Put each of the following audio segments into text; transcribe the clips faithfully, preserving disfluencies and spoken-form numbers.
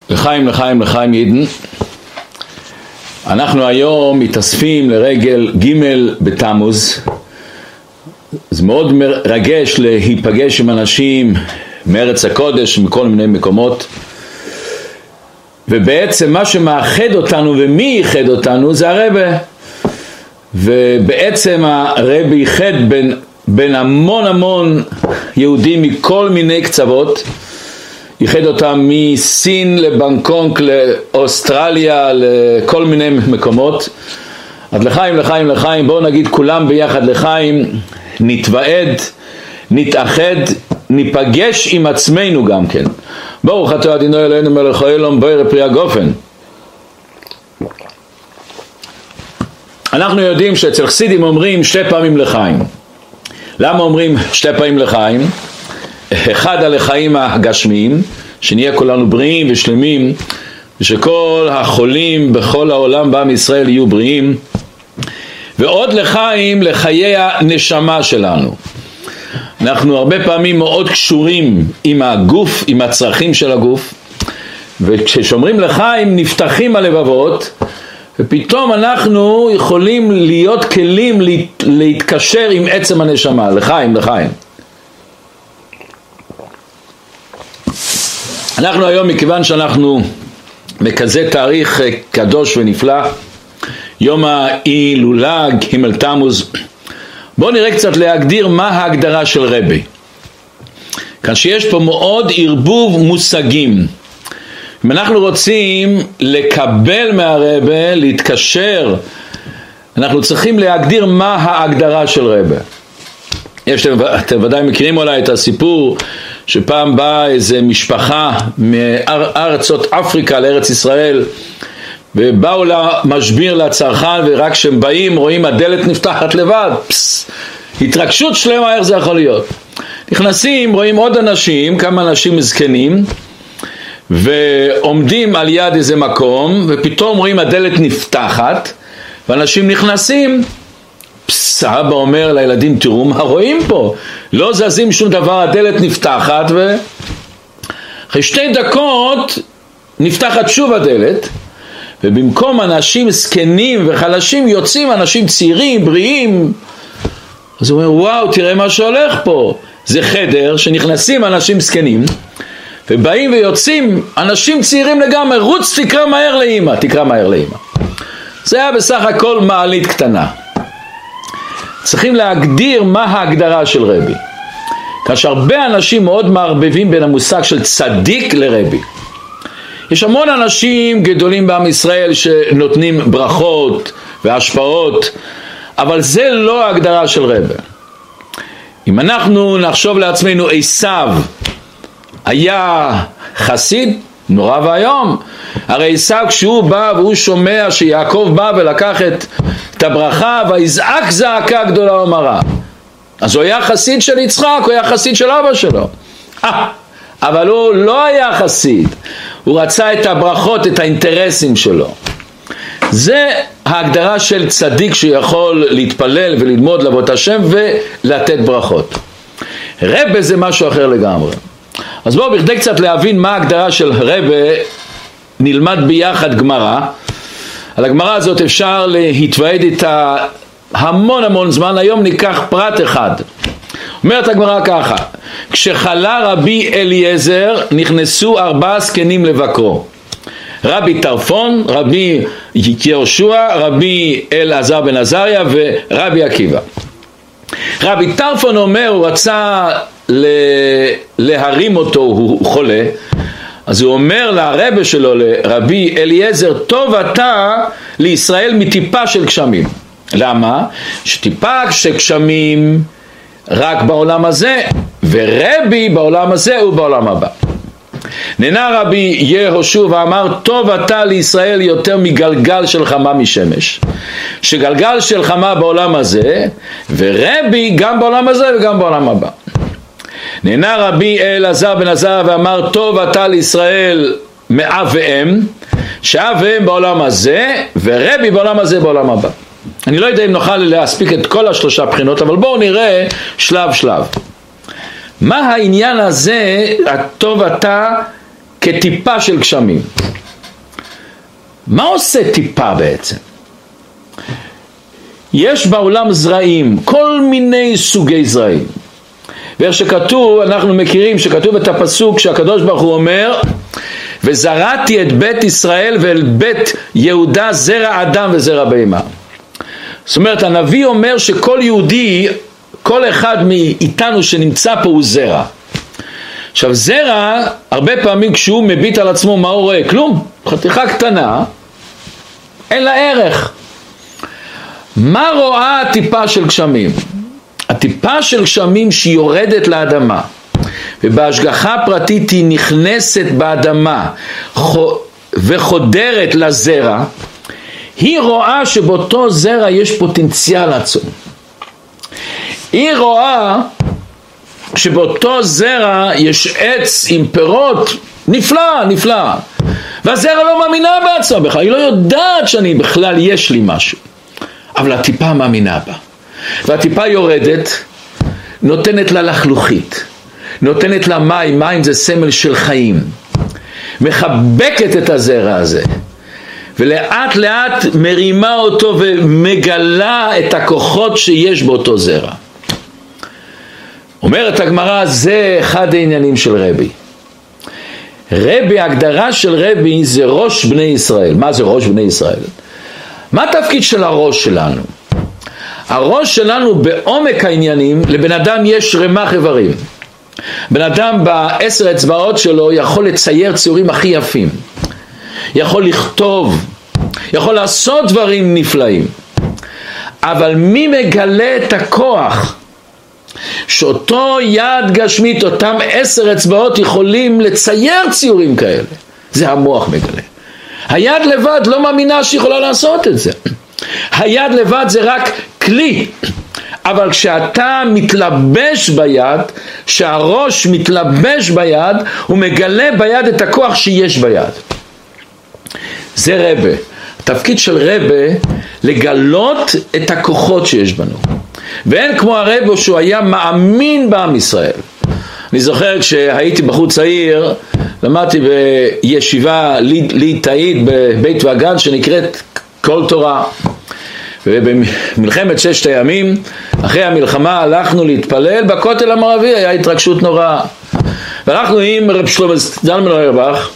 לחיים, לחיים, לחיים יידן. אנחנו היום מתאספים לרגל ג' בתמוז. זה מאוד מרגש להיפגש עם אנשים מארץ הקודש, מכל מיני מקומות. ובעצם מה שמאחד אותנו ומי ייחד אותנו זה הרבי. ובעצם הרבי ייחד בין, בין המון המון יהודים מכל מיני קצוות. ייחד אותם מסין לבנקונק, לאוסטרליה, לכל מיני מקומות. אז לחיים, לחיים, לחיים, בואו נגיד כולם ביחד לחיים, נתוועד, נתאחד, ניפגש עם עצמנו גם כן. ברוך אתה אדוני אלוהינו מלך העולם בורא פרי הגופן. אנחנו יודעים שאצל חסידים אומרים שתי פעמים לחיים. למה אומרים שתי פעמים לחיים? אחד על החיים הגשמיים, שנהיה כולנו בריאים ושלמים, ושכל החולים בכל העולם בעם ישראל יהיו בריאים, ועוד לחיים לחיי הנשמה שלנו. אנחנו הרבה פעמים מאוד קשורים עם הגוף, עם הצרכים של הגוף, וכששומרים לחיים נפתחים הלבבות, ופתאום אנחנו יכולים להיות כלים להתקשר עם עצם הנשמה, לחיים, לחיים. אנחנו היום, מכיוון שאנחנו בכזה תאריך קדוש ונפלא, יום ההילולה ג' תמוז, בואו נראה קצת להגדיר מה ההגדרה של רבי. כאן שיש פה מאוד ערבוב מושגים. אם אנחנו רוצים לקבל מהרבי, להתקשר, אנחנו צריכים להגדיר מה ההגדרה של רבי. יש, אתם ודאי מכירים אולי את הסיפור שפעם באה איזה משפחה מארצות אפריקה לארץ ישראל, ובאו למשביר לצרכן, ורק כשהם באים רואים הדלת נפתחת לבד, פס, התרגשות שלמה, איך זה יכול להיות? נכנסים, רואים עוד אנשים, כמה אנשים מזקנים, ועומדים על יד איזה מקום, ופתאום רואים הדלת נפתחת, ואנשים נכנסים. פס, אבא אומר לילדים, תראו מה רואים פה, לא זזים שום דבר, הדלת נפתחת, ואחרי שתי דקות נפתחת שוב הדלת, ובמקום אנשים זקנים וחלשים יוצאים אנשים צעירים, בריאים. אז הוא אומר, וואו, תראה מה שהולך פה, זה חדר שנכנסים אנשים זקנים, ובאים ויוצאים אנשים צעירים לגמרי, רוץ תקרא מהר לאמא, תקרא מהר לאמא. זה היה בסך הכל מעלית קטנה. צריכים להגדיר מה ההגדרה של רבי. כאשר הרבה אנשים מאוד מערבבים בין המושג של צדיק לרבי. יש המון אנשים גדולים בעם ישראל שנותנים ברכות והשפעות, אבל זה לא ההגדרה של רבי. אם אנחנו נחשוב לעצמנו, עשיו היה חסיד נורא והיום. הרי עשיו כשהוא בא והוא שומע שיעקב בא ולקח את, את הברכה ויזעק זעקה גדולה ומרה, אז הוא היה חסיד של יצחק, הוא היה חסיד של אבא שלו. אה, אבל הוא לא היה חסיד, הוא רצה את הברכות, את האינטרסים שלו. זה ההגדרה של צדיק שיכול להתפלל וללמוד לעבוד השם ולתת ברכות. רבי זה משהו אחר לגמרי. אז בואו בכדי קצת להבין מה ההגדרה של רבי, נלמד ביחד גמרא. על הגמרא הזאת אפשר להתוועד איתה המון המון זמן. היום ניקח פרט אחד. אומרת הגמרא ככה, כשחלה רבי אליעזר נכנסו ארבעה זקנים לבקרו, רבי טרפון, רבי יהושע, רבי אלעזר בן עזריה ורבי עקיבא. רבי טרפון אומר, הוא רצה להרים אותו, הוא חולה, אז הוא אומר לרבי שלו, לרבי אליעזר, טוב אתה לישראל מטיפה של גשמים. למה? שטיפה של גשמים רק בעולם הזה, ורבי בעולם הזה ובעולם הבא. נענה רבי יהושע ואמר, טוב אתה לישראל יותר מגלגל של חמה משמש, שגלגל של חמה בעולם הזה, ורבי גם בעולם הזה וגם בעולם הבא. נענה רבי אלעזר בן עזריה ואמר, טוב אתה לישראל מאב ואם, שאב ואם בעולם הזה, ורבי בעולם הזה בעולם הבא. אני לא יודע אם נוכל להספיק את כל השלושה בחינות, אבל בואו נראה שלב שלב. מה העניין הזה, הטוב אתה כטיפה של גשמים. מה עושה טיפה בעצם? יש בעולם זרעים, כל מיני סוגי זרעים. ואיך שכתוב, אנחנו מכירים שכתוב את הפסוק שהקדוש ברוך הוא אומר, וזרעתי את בית ישראל ואל בית יהודה זרע אדם וזרע בהמה. זאת אומרת, הנביא אומר שכל יהודי, כל אחד מאיתנו שנמצא פה הוא זרע. עכשיו זרע, הרבה פעמים כשהוא מביט על עצמו, מה הוא רואה? כלום, חתיכה קטנה, אין לה ערך. מה רואה הטיפה של גשמים? הטיפה של גשמים שהיא יורדת לאדמה, ובהשגחה פרטית היא נכנסת באדמה וחודרת לזרע, היא רואה שבאותו זרע יש פוטנציאל עצום. היא רואה שבאותו זרע יש עץ עם פירות נפלא, נפלא. והזרע לא מאמינה בעצמה בכלל, היא לא יודעת שאני בכלל יש לי משהו. אבל הטיפה מאמינה בה. והטיפה יורדת, נותנת לה לחלוכית, נותנת לה מים, מים זה סמל של חיים. מחבקת את הזרע הזה. ולאט לאט מרימה אותו ומגלה את הכוחות שיש באותו זרע. אומרת הגמרא, זה אחד העניינים של רבי. רבי, ההגדרה של רבי זה ראש בני ישראל. מה זה ראש בני ישראל? מה התפקיד של הראש שלנו? הראש שלנו בעומק העניינים, לבן אדם יש רמ"ח איברים. בן אדם בעשר אצבעות שלו יכול לצייר ציורים הכי יפים. יכול לכתוב, יכול לעשות דברים נפלאים. אבל מי מגלה את הכוח? שאותו יד גשמית, אותם עשר אצבעות יכולים לצייר ציורים כאלה. זה המוח מגלה. היד לבד לא מאמינה שיכולה לעשות את זה. היד לבד זה רק כלי. אבל כשאתה מתלבש ביד, שהראש מתלבש ביד, הוא מגלה ביד את הכוח שיש ביד. זה רבה. התפקיד של רבה לגלות את הכוחות שיש בנו. ואין כמו הרב שהוא היה מאמין בעם ישראל. אני זוכר כשהייתי בחור צעיר, למדתי בישיבה ליטאית בבית וגן שנקראת כל תורה. ובמלחמת ששת הימים, אחרי המלחמה הלכנו להתפלל בכותל המערבי, היה התרגשות נוראה. ואנחנו עם רב שלמה זלמן אוירבך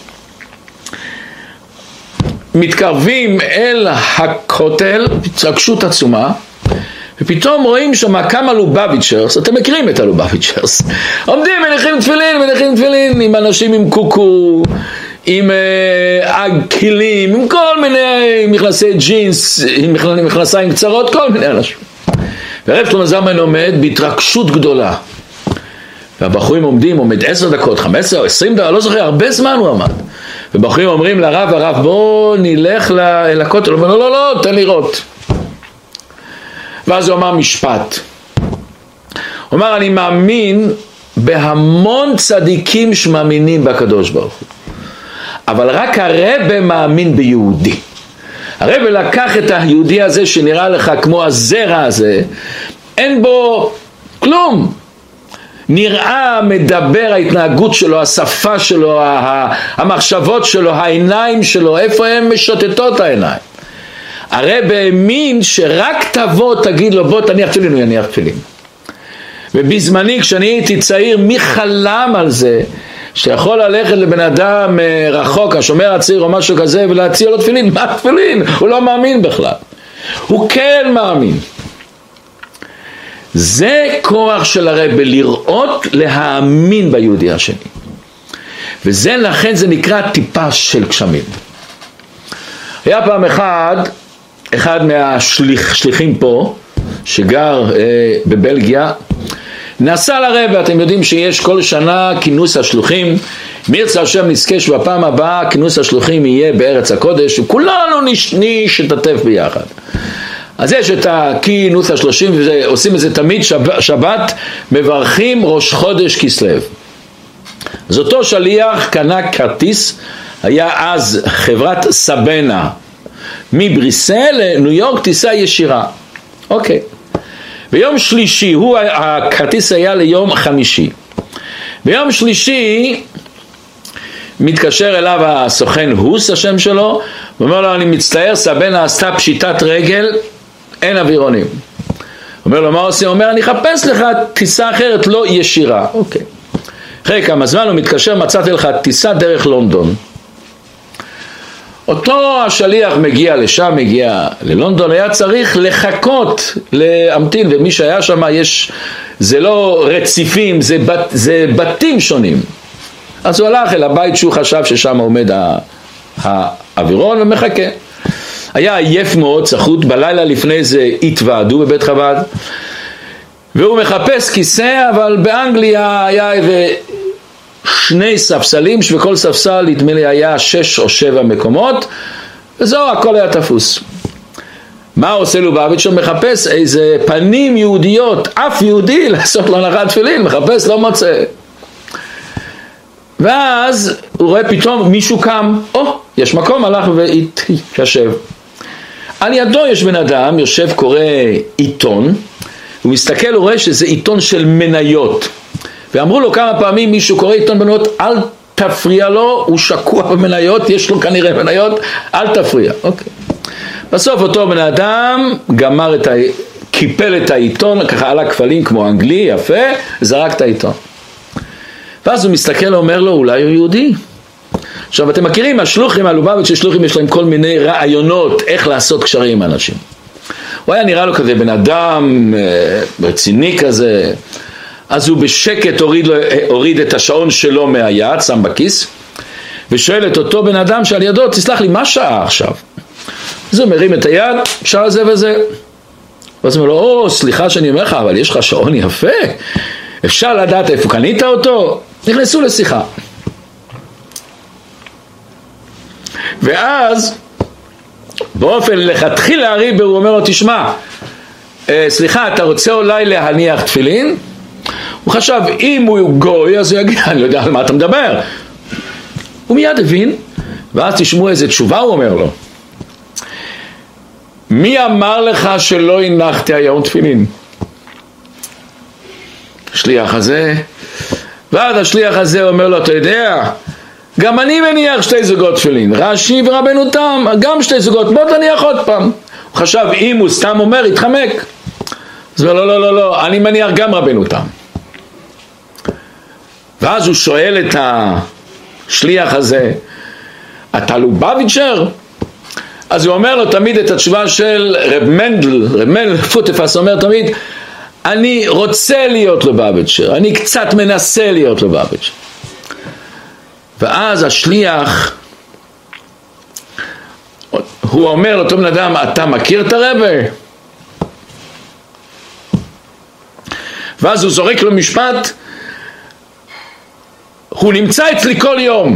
מתקרבים אל הכותל, התרגשות עצומה, ופתאום רואים שם כמה לובביצ'רס, אתם מכירים את הלובביצ'רס, עומדים מניחים תפילין, מניחים תפילין עם אנשים עם קוקו, עם עגילים, עם כל מיני מכנסי ג'ינס, עם מכנסיים קצרות, כל מיני אנשים. והרב שלמה זלמן עומד בהתרגשות גדולה. והבחורים עומדים, עומד עשר דקות, חמש עשרה או עשרים דקות, לא זוכר, הרבה זמן הוא עמד. ובחורים אומרים לרב, הרב בוא נלך אל הכותל, הוא אומר לא, לא, לא, תן לראות. ואז הוא אמר משפט. הוא אמר, אני מאמין בהמון צדיקים שמאמינים בקדוש ברוך הוא. אבל רק הרב מאמין ביהודי. הרב לקח את היהודי הזה שנראה לך כמו הזרע הזה, אין בו כלום. נראה, מדבר, ההתנהגות שלו, השפה שלו, המחשבות שלו, העיניים שלו, איפה הם משוטטות העיניים? הרב האמין שרק תבוא תגיד לו בוא תניח תפילין, הוא יניח תפילין. ובזמני כשאני הייתי צעיר, מי חלם על זה שיכול ללכת לבן אדם רחוק, השומר הצעיר או משהו כזה, ולהציע לו תפילין? מה תפילין? הוא לא מאמין בכלל. הוא כן מאמין. זה כוח של הרב, לראות, להאמין ביהודי השני. וזה לכן זה נקרא טיפה של גשמים. היה פעם אחד, אחד מהשליחים פה, שגר אה, בבלגיה, נסע לרב, אתם יודעים שיש כל שנה כינוס השלוחים, מירצה השם נזכה שבפעם הבאה כינוס השלוחים יהיה בארץ הקודש, וכולנו נשתתף ביחד. אז יש את הכינוס השלושים, ועושים את זה תמיד שבת, שבת מברכים ראש חודש כסלו. אז אותו שליח קנה כרטיס, היה אז חברת סבנה, מבריסל לניו יורק טיסה ישירה. אוקיי. ביום שלישי, הוא, הכרטיס היה ליום חמישי. ביום שלישי מתקשר אליו הסוכן הוס, השם שלו, ואומר לו, אני מצטער, סבנה עשתה פשיטת רגל, אין אווירונים. אומר לו, מה עושה? אומר, אני אחפש לך טיסה אחרת, לא ישירה. אוקיי. אחרי כמה זמן הוא מתקשר, מצאתי לך טיסה דרך לונדון. אותו השליח מגיע לשם, מגיע ללונדון, היה צריך לחכות, להמתין, ומי שהיה שם יש, זה לא רציפים, זה, בת, זה בתים שונים. אז הוא הלך אל הבית שהוא חשב ששם עומד האווירון ומחכה. היה עייף מאוד, צחות, בלילה לפני זה התוועדו בבית חב"ד, והוא מחפש כיסא, אבל באנגליה היה איזה שני ספסלים, וכל ספסל נדמה לי היה שש או שבע מקומות, וזהו, הכל היה תפוס. מה עושה לובביץ'? הוא מחפש איזה פנים יהודיות, אף יהודי לעשות לו הנחת תפילין, מחפש, לא מוצא. ואז הוא רואה פתאום מישהו קם, או, יש מקום, הלך והתיישב. על ידו יש בן אדם, יושב קורא עיתון, הוא מסתכל, הוא רואה שזה עיתון של מניות. ואמרו לו כמה פעמים, מישהו קורא עיתון מניות, אל תפריע לו, הוא שקוע במניות, יש לו כנראה מניות, אל תפריע. אוקיי. בסוף אותו בן אדם גמר את ה... קיפל את העיתון, ככה על הכפלים כמו אנגלי, יפה, זרק את העיתון. ואז הוא מסתכל ואומר לו, אולי הוא יהודי. עכשיו אתם מכירים, השלוחים, הלובביץ' השלוחים יש להם כל מיני רעיונות איך לעשות קשרים עם אנשים. הוא היה נראה לו כזה בן אדם רציני כזה, אז הוא בשקט הוריד, לו, הוריד את השעון שלו מהיד, שם בכיס, ושואל את אותו בן אדם שעל ידו, תסלח לי, מה שעה עכשיו? אז הוא מרים את היד, שעה זה וזה. ואז הוא אומר לו, או, סליחה שאני אומר לך, אבל יש לך שעון יפה, אפשר לדעת איפה קנית אותו? נכנסו לשיחה. ואז באופן לכתחיל להריב, הוא אומר לו, תשמע, סליחה, אתה רוצה אולי להניח תפילין? הוא חשב, אם הוא גוי, אז הוא יגיד, אני לא יודע על מה אתה מדבר. הוא מיד הבין, ואז תשמעו איזה תשובה הוא אומר לו. מי אמר לך שלא הנחתי היום תפילין? השליח הזה, ועד השליח הזה אומר לו, אתה יודע, גם אני מניח שתי זוגות תפילין, רש"י ורבנו תם, גם שתי זוגות, בוא תניח עוד פעם. הוא חשב, אם הוא סתם אומר, יתחמק. אז לא, לא, לא, לא, לא, אני מניח גם רבנו תם. ואז הוא שואל את השליח הזה, אתה לובביצ'ר? אז הוא אומר לו תמיד את התשובה של רב מנדל, רב מנדל פוטפס אומר תמיד, אני רוצה להיות לובביצ'ר, אני קצת מנסה להיות לובביצ'ר. ואז השליח, הוא אומר לאותו בן אדם, אתה מכיר את הרב? ואז הוא זורק לו משפט, הוא נמצא אצלי כל יום.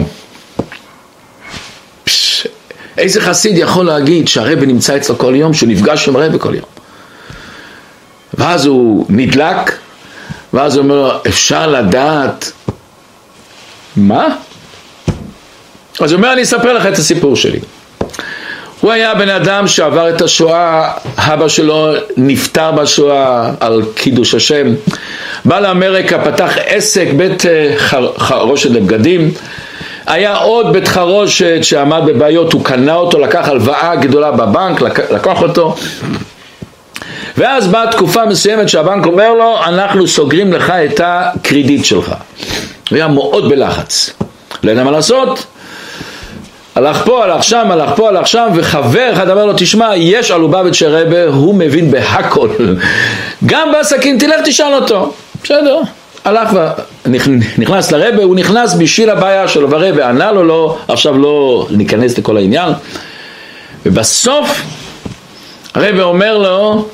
פש, איזה חסיד יכול להגיד שהרב נמצא אצלו כל יום, שהוא נפגש עם הרב כל יום? ואז הוא נדלק, ואז הוא אומר, אפשר לדעת מה? אז הוא אומר, אני אספר לך את הסיפור שלי. הוא היה בן אדם שעבר את השואה, אבא שלו נפטר בשואה על קידוש השם, בא לאמריקה, פתח עסק, בית חרושת לבגדים, היה עוד בית חרושת שעמד בבעיות, הוא קנה אותו, לקח הלוואה גדולה בבנק, לקח אותו, ואז באה תקופה מסוימת שהבנק אומר לו, אנחנו סוגרים לך את הקרדיט שלך. הוא היה מאוד בלחץ, לא יודע מה לעשות, הלך פה, הלך שם, הלך פה, הלך שם, וחבר אחד אמר לו, תשמע, יש על לובביצ'ר רבה, הוא מבין בהכל, גם בעסקים, תלך תשאל אותו. בסדר, הלך ונכנס לרבה, הוא נכנס בשביל הבעיה שלו, והרבה ענה לו, לא, עכשיו לא ניכנס לכל העניין, ובסוף הרבה אומר לו,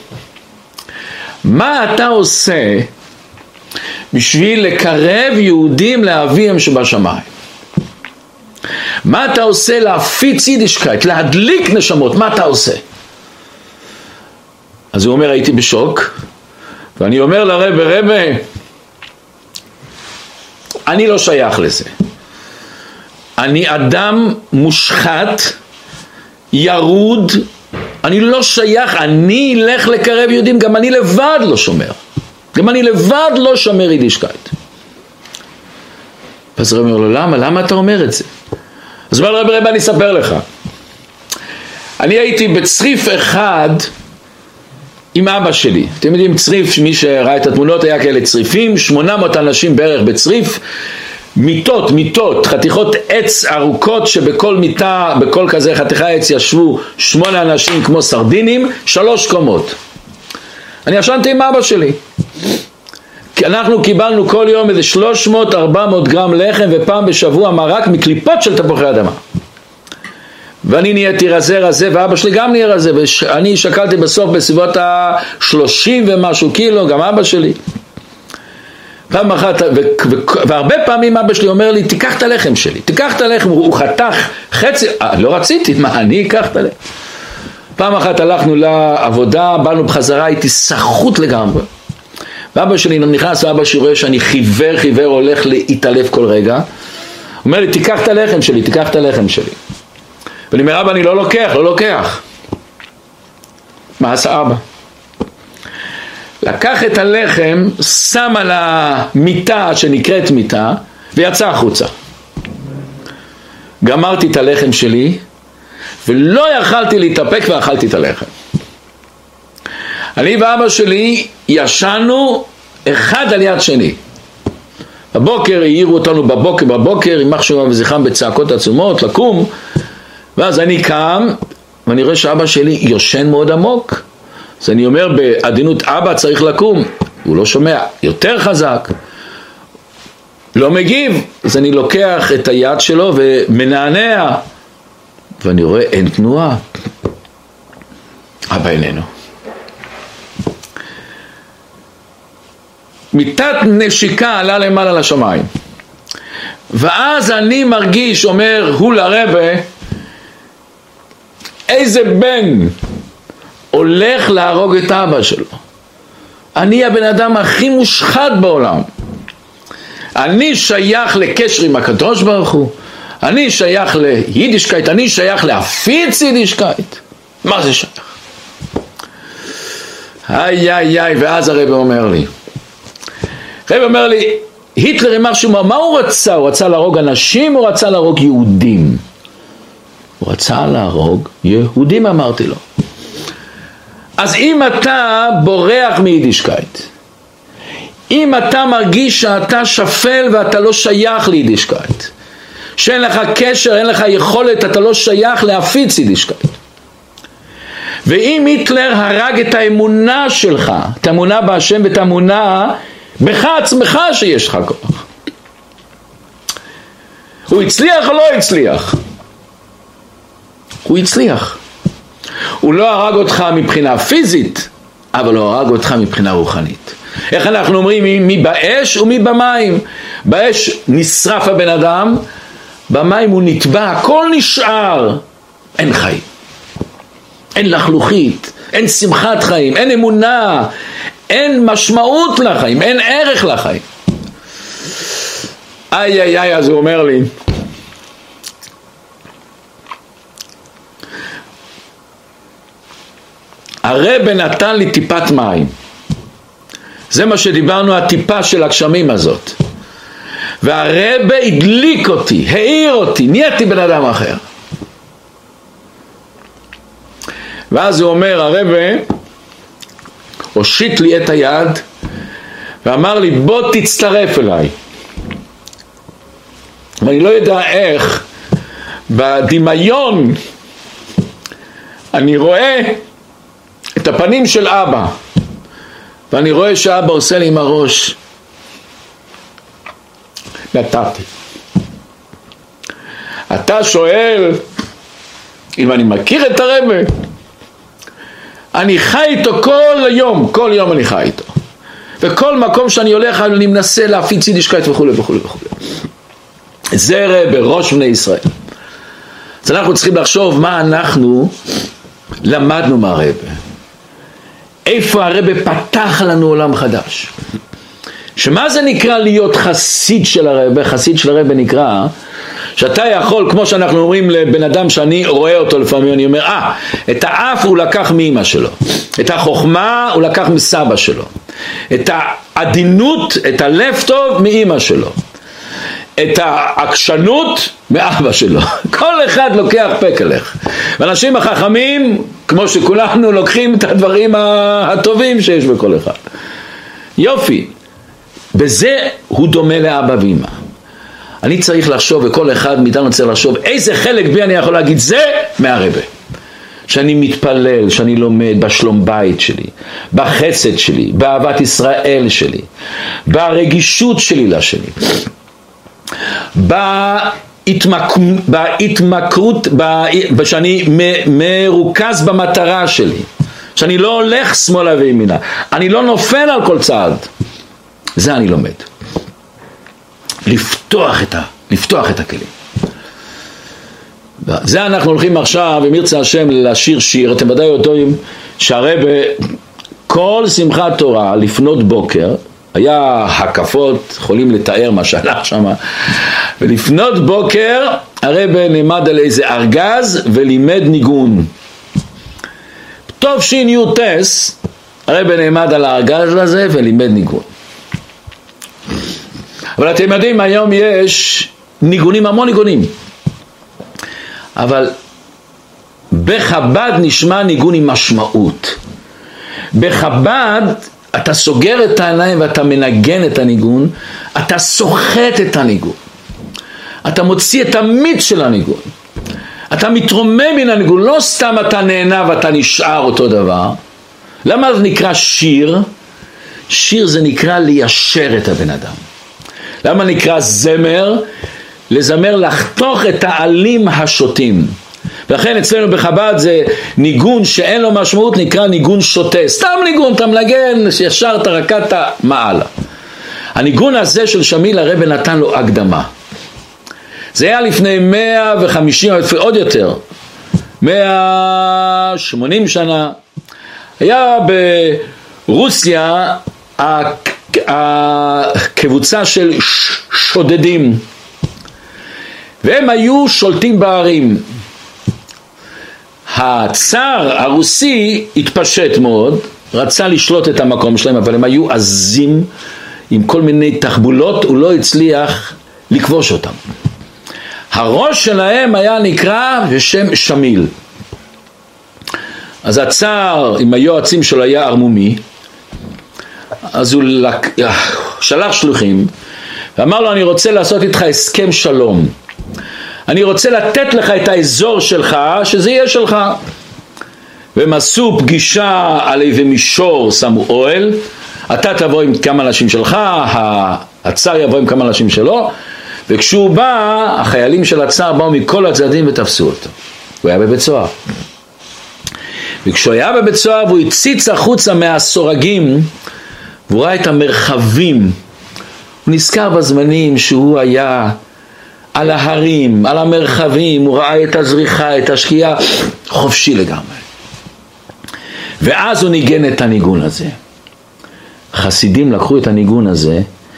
מה אתה עושה בשביל לקרב יהודים לאביהם שבשמיים? מה אתה עושה להפיץ יידישקייט, להדליק נשמות, מה אתה עושה? אז הוא אומר, הייתי בשוק, ואני אומר לרב, רב, אני לא שייך לזה. אני אדם מושחת, ירוד, אני לא שייך, אני אלך לקרב יהודים, גם אני לבד לא שומר. גם אני לבד לא שומר יידישקייט. אז הרב אומר לו, למה? למה אתה אומר את זה? אז אומר הרב, רב, אני אספר לך. אני הייתי בצריף אחד עם אבא שלי. אתם יודעים, צריף, מי שראה את התמונות היה כאלה צריפים, שמונה מאות אנשים בערך בצריף, מיטות, מיטות, חתיכות עץ ארוכות שבכל מיטה, בכל כזה חתיכה עץ ישבו שמונה אנשים כמו סרדינים, שלוש קומות. אני ישנתי עם אבא שלי. אנחנו קיבלנו כל יום איזה שלוש מאות ארבע מאות גרם לחם ופעם בשבוע מרק מקליפות של תפוחי אדמה. ואני נהייתי רזה רזה ואבא שלי גם נהיה רזה, ואני שקלתי בסוף בסביבות ה-שלושים ומשהו קילו, גם אבא שלי. פעם אחת, והרבה פעמים אבא שלי אומר לי, תיקח את הלחם שלי, תיקח את הלחם, הוא חתך חצי, לא רציתי, מה, אני אקח את הלחם. פעם אחת הלכנו לעבודה, באנו בחזרה, הייתי סחוט לגמרי. ואבא שלי נכנס, ואבא שלי רואה שאני חיוור, חיוור, הולך להתעלף כל רגע. הוא אומר לי, תיקח את הלחם שלי, תיקח את הלחם שלי. ואני אומר, אבא, אני לא לוקח, לא לוקח. מה עשה אבא? לקח את הלחם, שם על המיטה שנקראת מיטה, ויצא החוצה. גמרתי את הלחם שלי, ולא יכלתי להתאפק ואכלתי את הלחם. אני ואבא שלי ישנו אחד על יד שני. בבוקר העירו אותנו בבוקר, בבוקר, עם משהו וזכרם בצעקות עצומות, לקום, ואז אני קם, ואני רואה שאבא שלי יושן מאוד עמוק. אז אני אומר בעדינות, אבא צריך לקום. הוא לא שומע, יותר חזק. לא מגיב. אז אני לוקח את היד שלו ומנענע. ואני רואה, אין תנועה. אבא איננו. מיטת נשיקה עלה למעלה לשמיים. ואז אני מרגיש, אומר הוא לרבה, איזה בן הולך להרוג את אבא שלו. אני הבן אדם הכי מושחת בעולם. אני שייך לקשר עם הקדוש ברוך הוא. אני שייך ליידישקייט, אני שייך להפיץ יידישקייט. מה זה שייך? איי איי איי, ואז הרב אומר לי, הרב אומר לי, היטלר אמר שמה, מה הוא רצה? הוא רצה להרוג אנשים או רצה להרוג יהודים? הוא רצה להרוג יהודים, אמרתי לו. אז אם אתה בורח מיידישקייט, אם אתה מרגיש שאתה שפל ואתה לא שייך ליידישקייט, שאין לך קשר, אין לך יכולת, אתה לא שייך להפיץ יידישקייט, ואם היטלר הרג את האמונה שלך, את האמונה בהשם ואת האמונה בך עצמך שיש לך כוח, הוא הצליח או לא הצליח? הוא הצליח. הוא לא הרג אותך מבחינה פיזית, אבל הוא הרג אותך מבחינה רוחנית. איך אנחנו אומרים? מי באש ומי במים. באש נשרף הבן אדם, במים הוא נטבע, הכל נשאר. אין חיים, אין לחלוכית, אין שמחת חיים, אין אמונה, אין משמעות לחיים, אין ערך לחיים. איי איי איי, אז הוא אומר לי, הרב נתן לי טיפת מים. זה מה שדיברנו, הטיפה של הגשמים הזאת. והרב הדליק אותי, העיר אותי, נהייתי בן אדם אחר. ואז הוא אומר, הרב הושיט לי את היד ואמר לי, בוא תצטרף אליי. ואני לא יודע איך, בדמיון אני רואה את הפנים של אבא, ואני רואה שאבא עושה לי עם הראש, נתתי. אתה שואל אם אני מכיר את הרב? אני חי איתו כל היום, כל יום אני חי איתו, וכל מקום שאני הולך אני מנסה להפיץ יידישקייט וכו' וכו' וכו'. זה רב, ראש בני ישראל. אז אנחנו צריכים לחשוב מה אנחנו למדנו מהרב, איפה הרב פתח לנו עולם חדש. שמה זה נקרא להיות חסיד של הרב? חסיד של הרב נקרא שאתה יכול, כמו שאנחנו אומרים לבן אדם שאני רואה אותו לפעמים, אני אומר, אה, את האף הוא לקח מאמא שלו, את החוכמה הוא לקח מסבא שלו, את העדינות, את הלב טוב מאמא שלו, את העקשנות מאבא שלו. כל אחד לוקח פקלך. ואנשים החכמים, כמו שכולנו, לוקחים את הדברים הטובים שיש בכל אחד. יופי. בזה הוא דומה לאבא ואמא. אני צריך לחשוב, וכל אחד מאיתנו צריך לחשוב, איזה חלק בי אני יכול להגיד זה מהרבה. שאני מתפלל, שאני לומד בשלום בית שלי, בחסד שלי, באהבת ישראל שלי, ברגישות שלי לשני, בהתמק... בהתמכרות, ב... שאני מרוכז במטרה שלי, שאני לא הולך שמאלה וימינה, אני לא נופל על כל צעד. זה אני לומד. לפתוח את ה... לפתוח את הכלים. זה אנחנו הולכים עכשיו, אם ירצה השם, לשיר שיר. אתם ודאי יודעים שהרב כל שמחת תורה לפנות בוקר, היה הקפות, יכולים לתאר מה שהלך שם, ולפנות בוקר הרב נעמד על איזה ארגז ולימד ניגון. טוב שיניוטס, הרב נעמד על הארגז הזה ולימד ניגון. אבל אתם יודעים, היום יש ניגונים, המון ניגונים, אבל בחב"ד נשמע ניגון עם משמעות. בחב"ד אתה סוגר את העיניים ואתה מנגן את הניגון, אתה סוחט את הניגון, אתה מוציא את המיץ של הניגון, אתה מתרומם מן הניגון, לא סתם אתה נהנה ואתה נשאר אותו דבר. למה זה נקרא שיר? שיר זה נקרא ליישר את הבן אדם. למה נקרא זמר? לזמר, לחתוך את העלים השוטים. ולכן אצלנו בחב"ד זה ניגון שאין לו משמעות, נקרא ניגון שוטה. סתם ניגון, אתה מנגן, ישר אתה רקדת מעלה. הניגון הזה של שמיל הרב נתן לו הקדמה. זה היה לפני מאה וחמישים, עוד יותר, מאה ושמונים שנה. היה ברוסיה הקבוצה של שודדים, והם היו שולטים בערים. הצאר הרוסי התפשט מאוד, רצה לשלוט את המקום שלהם, אבל הם היו עזים עם כל מיני תחבולות, הוא לא הצליח לכבוש אותם. הראש שלהם היה נקרא בשם שמיל. אז הצאר עם היועצים שלו היה ערמומי, אז הוא לק... שלח שלוחים ואמר לו, אני רוצה לעשות איתך הסכם שלום, אני רוצה לתת לך את האזור שלך, שזה יהיה שלך. והם עשו פגישה על איזה מישור, שמו אוהל, אתה תבוא עם כמה אנשים שלך, הצאר יבוא עם כמה אנשים שלו, וכשהוא בא, החיילים של הצאר באו מכל הצדדים ותפסו אותו. הוא היה בבית סוהר. וכשהוא היה בבית סוהר והוא הציץ החוצה מהסורגים, והוא ראה את המרחבים, הוא נזכר בזמנים שהוא היה על ההרים, על המרחבים, הוא ראה את הזריחה, את השקיעה, חופשי לגמרי. ואז הוא ניגן את הניגון הזה. חסידים לקחו את הניגון הזה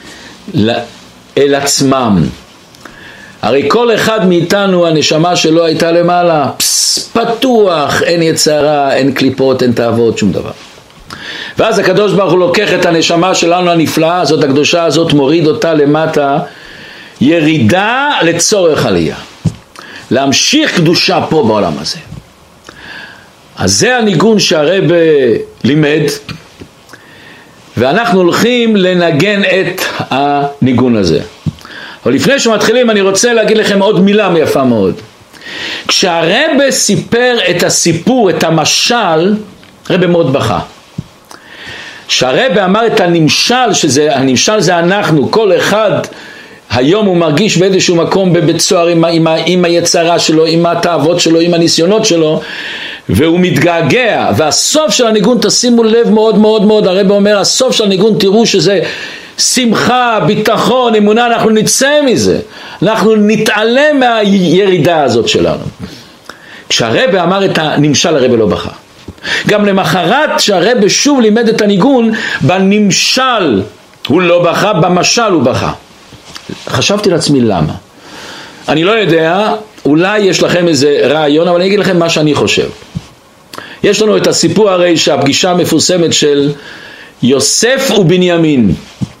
אל עצמם. הרי כל אחד מאיתנו הנשמה שלו הייתה למעלה, פס, פתוח, אין יצרה, אין קליפות, אין תאוות, שום דבר. ואז הקדוש ברוך הוא לוקח את הנשמה שלנו הנפלאה הזאת, הקדושה הזאת, מוריד אותה למטה, ירידה לצורך עלייה, להמשיך קדושה פה בעולם הזה. אז זה הניגון שהרב לימד, ואנחנו הולכים לנגן את הניגון הזה. אבל לפני שמתחילים אני רוצה להגיד לכם עוד מילה יפה מאוד. כשהרב סיפר את הסיפור, את המשל, הרב מאוד בכה. כשהרב אמר את הנמשל, שזה, הנמשל זה אנחנו, כל אחד היום הוא מרגיש באיזשהו מקום בבית סוהר עם, עם, עם היצרה שלו, עם התאוות שלו, עם הניסיונות שלו, והוא מתגעגע. והסוף של הניגון, תשימו לב מאוד מאוד מאוד, הרב אומר, הסוף של הניגון, תראו שזה שמחה, ביטחון, אמונה, אנחנו נצא מזה, אנחנו נתעלם מהירידה הזאת שלנו. כשהרב אמר את הנמשל, הרב לא בכה. גם למחרת שהרב שוב לימד את הניגון, בנמשל הוא לא בכה, במשל הוא בכה. חשבתי לעצמי למה. אני לא יודע, אולי יש לכם איזה רעיון, אבל אני אגיד לכם מה שאני חושב. יש לנו את הסיפור הרי שהפגישה המפורסמת של יוסף ובנימין.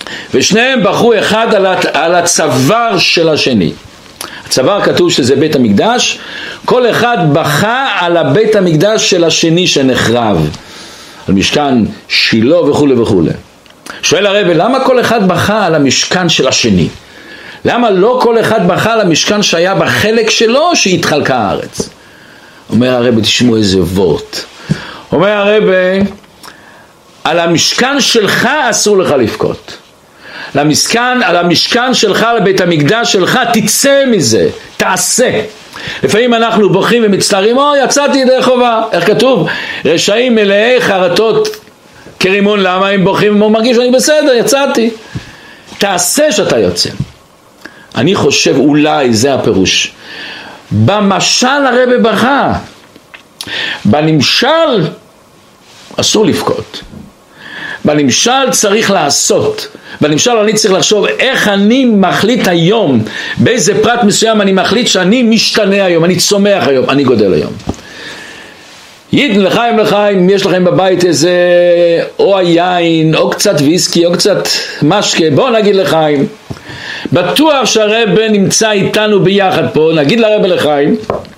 ושניהם בחרו אחד על הצוואר של השני. הצוואר כתוב שזה בית המקדש, כל אחד בכה על הבית המקדש של השני שנחרב, על משכן שילה וכו' וכו'. שואל הרב, למה כל אחד בכה על המשכן של השני? למה לא כל אחד בכה על המשכן שהיה בחלק שלו שהתחלקה הארץ? אומר הרב, תשמעו איזה וורט. אומר הרב, על המשכן שלך אסור לך לבכות. למשכן, על המשכן שלך, לבית המקדש שלך, תצא מזה, תעשה. לפעמים אנחנו בוכים ומצטערים, או יצאתי ידי חובה. איך כתוב? רשעים מלאי חרטות כרימון. למה הם בוכים? הוא מרגיש שאני בסדר, יצאתי. תעשה שאתה יוצא. אני חושב אולי זה הפירוש. במשל הרב בכה, בנמשל אסור לבכות, בנמשל צריך לעשות. בנמשל אני צריך לחשוב איך אני מחליט היום, באיזה פרט מסוים אני מחליט שאני משתנה היום, אני צומח היום, אני גודל היום. יידן לחיים לחיים, יש לכם בבית איזה או היין או קצת ויסקי או קצת משקה, בואו נגיד לחיים, בטוח שהרב נמצא איתנו ביחד פה, נגיד לרב לחיים,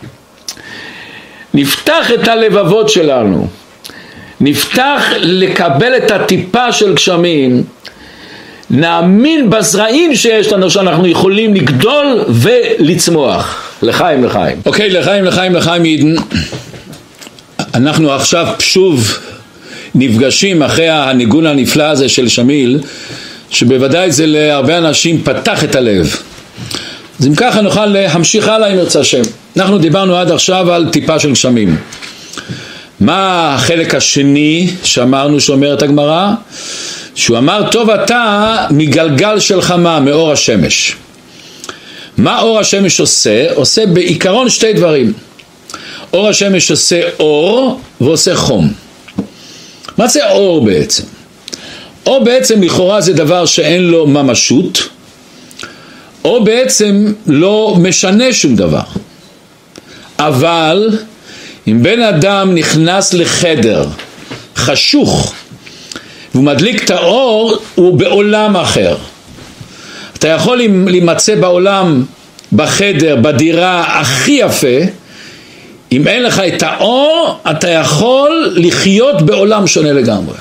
נפתח את הלבבות שלנו, נפתח לקבל את הטיפה של גשמים, נאמין בזרעים שיש לנו שאנחנו יכולים לגדול ולצמוח. לחיים לחיים. אוקיי, לחיים לחיים לחיים יידן. אנחנו עכשיו שוב נפגשים אחרי הניגון הנפלא הזה של שמיל, שבוודאי זה להרבה אנשים פתח את הלב. אז אם ככה נוכל להמשיך הלאה אם ירצה השם. אנחנו דיברנו עד עכשיו על טיפה של גשמים. מה החלק השני שאמרנו שאומרת הגמרא? שהוא אמר טוב אתה מגלגל של חמה, מאור השמש. מה אור השמש עושה? עושה בעיקרון שתי דברים. אור השמש עושה אור ועושה חום. מה זה אור בעצם? אור בעצם לכאורה זה דבר שאין לו ממשות, או בעצם לא משנה שום דבר. אבל אם בן אדם נכנס לחדר חשוך והוא מדליק את האור, הוא בעולם אחר. אתה יכול להימצא בעולם, בחדר, בדירה הכי יפה, אם אין לך את האור, אתה יכול לחיות בעולם שונה לגמרי.